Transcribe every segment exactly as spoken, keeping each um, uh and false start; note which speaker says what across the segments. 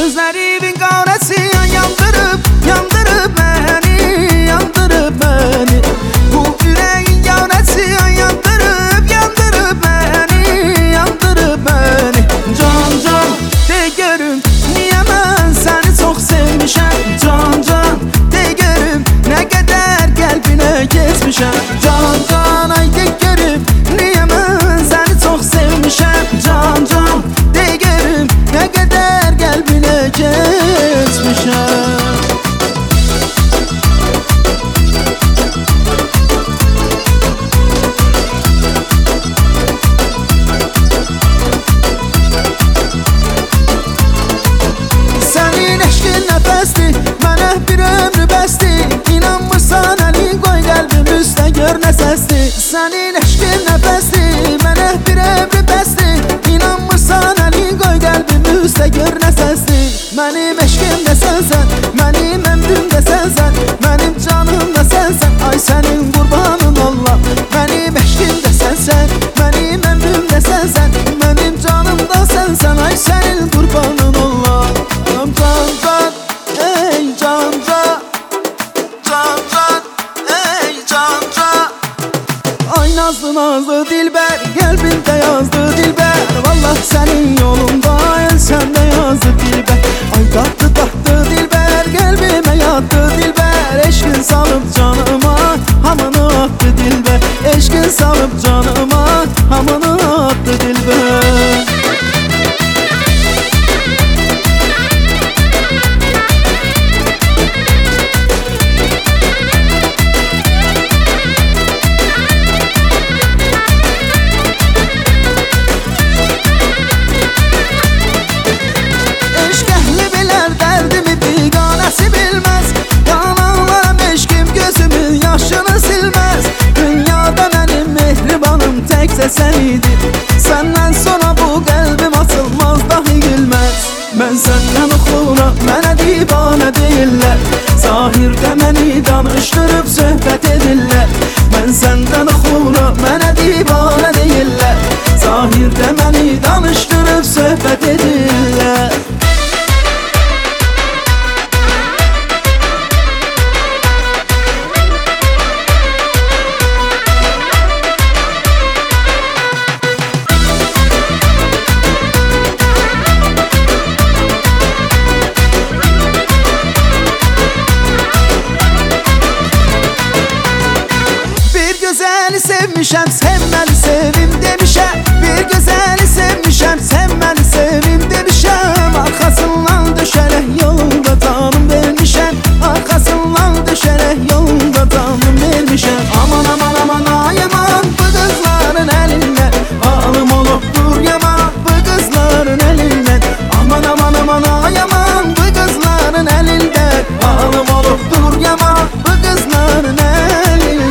Speaker 1: Gözlerimin qarası yandırıb, yandırıb məni, yandırıb məni. Bu ürəyin yarası yandırıb, yandırıb məni, yandırıb məni. Can can de görüm, niyə mən səni çox sevmişəm. Can can de görüm, nə qədər qəlbinə keçmişəm. Can can ay de görüm, niyə mən səni çox sevmişəm. Can can de görüm, nə qədər qəlbinə keçmişəm. Sənin eşqin nəfəsdir, mənə bir ömrü bəsdir. İnanmırsan əlin qoy qəlbim üstə gör nə səsdir. Sənin eşqin nəfəsdir, mənə bir ömrü bəsdir. İnanmırsan əlin qoy qəlbim üstə gör nə səsdir. Mənim eşqim də sənsən, mənim əmrim də sənsən, mənim canım da sənsən. Ay sənin qurbanın ollam. Mənim eşqim də sənsən, mənim əmrim də sənsən, mənim canım da sənsən. Ay sənin qurbanın ollam. Can can, ey can can, can can, ey can can. Ay nazlı nazlı dilber, qəlbimdə yazdı dilber. Vallah sənin yolunda el səndə yazdı dilber. Ay tatlı tatlı dilber, qəlbimə yatdı dilber. Eşqin salıb canıma, hamını attı dilber. Eşqin salıb canıma, hamını attı dilber. Sen idin, senden sonra bu kalbim atılmaz dahi gülmez. Ben senden oxuram, mənə divane deyirlər. Zahirdə məni danışdırıb söhbət edirlər. Ben senden oxuram, mənə divane deyirlər. Zahirdə məni danışdırıb söhbət edirlər. Gözəli sevmişəm, sən məni sevim demişəm. Bir gözəli sevmişəm, sən məni sevim demişəm. Arxasından düşərək yolunda canım vermişəm. Arxasından düşərək yolunda canım vermişəm. Aman aman aman ay aman, bu qızların əlindən halım olubdur yaman, bu qızların əlindən. Aman aman aman ay aman, bu qızların əlindən halım olubdur yaman, bu qızların əlindən.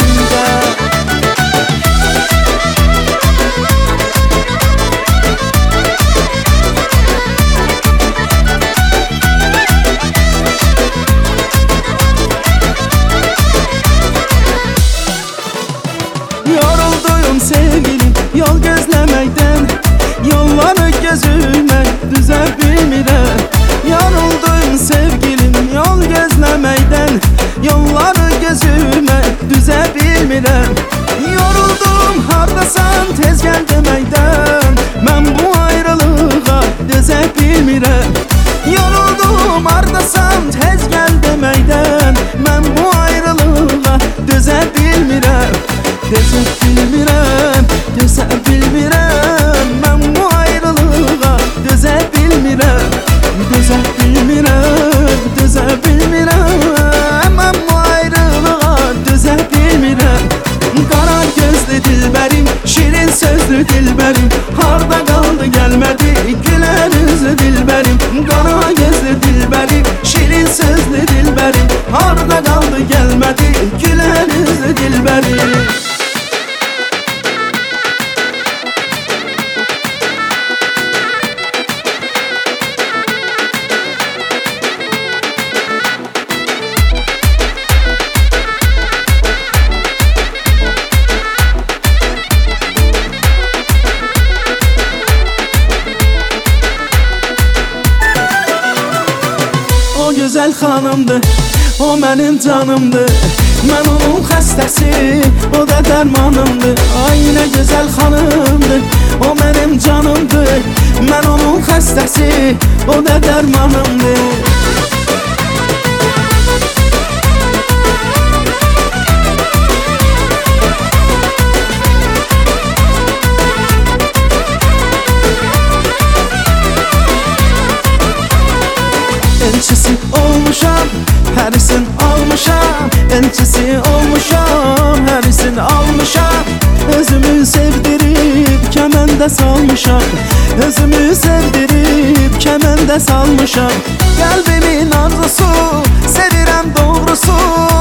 Speaker 1: Yorulduyum sevgilim yol gözleməkdən, yolları gözümə düzə bilmirəm. Yorulduyum sevgilim yol gözleməkdən, yolları gözümə düzə bilmirəm. Yoruldum hardasan tez gəl deməkdən, mən bu ayrılığa dözə bilmirəm. Yoruldum hardasan tez gəl deməkdən, mən bu ayrılığa dözə bilmirəm. Dözə bilmirəm, dözə bilmirəm, mən bu ayrılığa dözə bilmirəm. Dözə bilmirəm, dözə bilmirəm, mən bu ayrılığa dözə bilmirəm. Qara gözlü dilbərim, şirin sözlü dilbərim, harda qaldı gəlmədi gülər üzlü dilbərim. Qara gözlü dilbərim, şirin sözlü dilbərim, harda qaldı gəlmədi gülər üzlü dilbərim. gözəl xanımdır, o mənim canımdır. Mən onun xəstəsi, o da dərmanımdır. Ay nə gözəl xanımdır, o mənim canımdır. Mən onun xəstəsi, o da dərmanımdır. Elçisi olmuşam, hərisin almışam. Elçisi olmuşam, hərisin almışam. Özümü sevdirib kəməndə salmışam. Özümü sevdirib kəməndə salmışam. Qəlbimin arzusu, sevirəm doğrusu.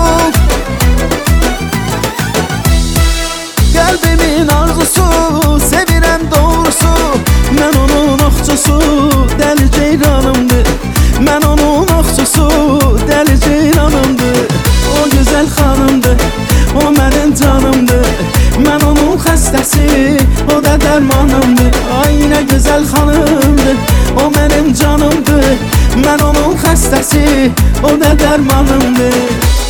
Speaker 1: Qəlbimin arzusu, sevirəm doğrusu. Mən onun oxçusu, dəli ceyranımdır. Mən onun oxçusu, dəli ceyranımdır. O gözəl xanımdır, o mənim canımdır. Mən onun xəstəsi, o da dərmanımdır. Ay nə gözəl xanımdır, o mənim canımdır. Mən onun xəstəsi, o da dərmanımdır.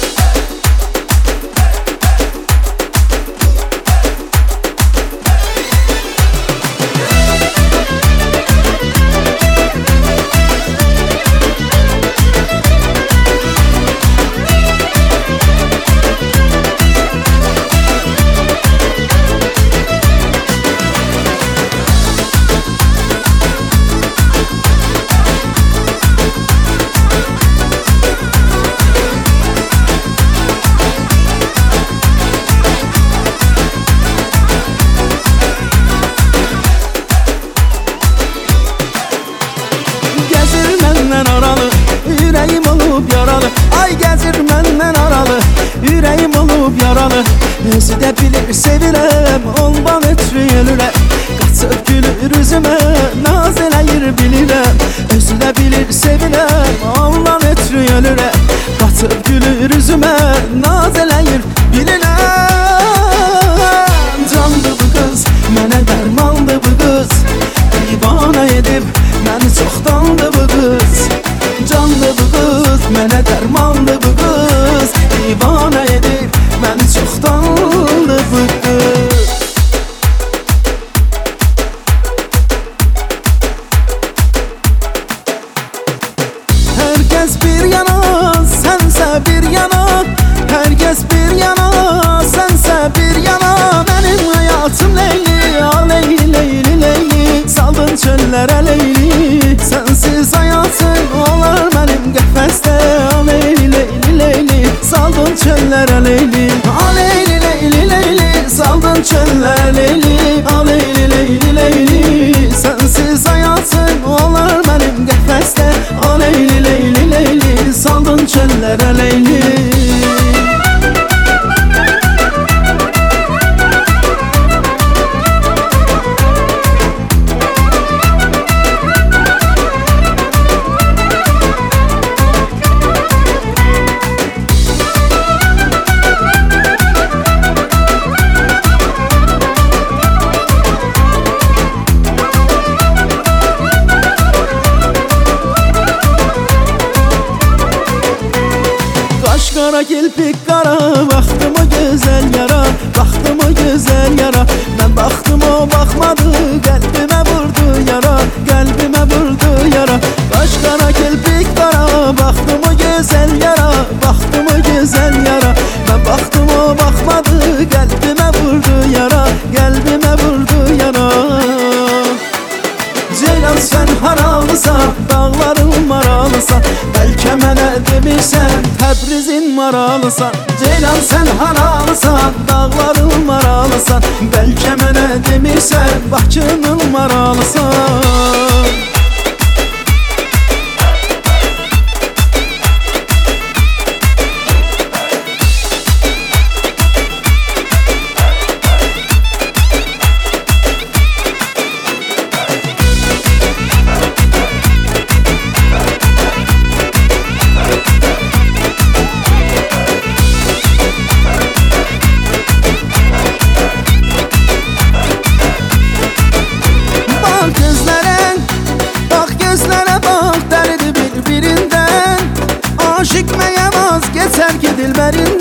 Speaker 1: Ürəyim olub yaralı, ay gəzir məndən aralı. Ürəyim olub yaralı, özü də bilir sevirəm, ondan ötürü ölürəm. Qaçıb gülür üzümə, naz eləyir bilirəm. Özü də bilir sevirəm, ondan ötürü ölürəm. Qaçıb gülür üzümə, naz eləyir bilirəm. Candı bu qız, mənə dərmandı bu qız. Divana edib, məni çoxdandı bu qız. Canlı bu qız, mənə dərmanlı bu qız. Divana edib, məni çoxdanlı bu qız. Hər kəs bir yana, sənsə bir yana. Hər kəs bir yana, sənsə bir yana. Mənim həyatım Leyli, a Leyli, Leyli, Leyli. Saldın çöllərə Leyli, sənsiz həyatım olar mənim qəfəsdə. A Leyli, Leyli, Leyli, saldın çöllərə Leyli. A Leyli, Leyli, Leyli, saldın çöllərə Leyli. A Leyli, Leyli, Leyli, sənsiz həyatım olar mənim qəfəsdə. A Leyli, Leyli, Leyli, saldın çöllərə Leyli. Qara kilpik qara, baxdım o gözəl yara. Baxdım o gözəl yara, mən baxdım o baxmadı. Qəlbimə vurdu yara, qəlbimə vurdu yara. Qaş qara kilpik qara, baxdım o gözəl yara. Baxdım o gözəl yara, mən baxdım o baxmadı. Qəlbimə vurdu yara, qəlbimə vurdu yara. Ceylan sən haralısan, dağların maralısan. Bəlkə mənə demirsən, Təbrizin maralısan. Ceylan sən haralısan, dağların maralısan. Bəlkə mənə demirsən, Bakının maralısan. sevgi dilberin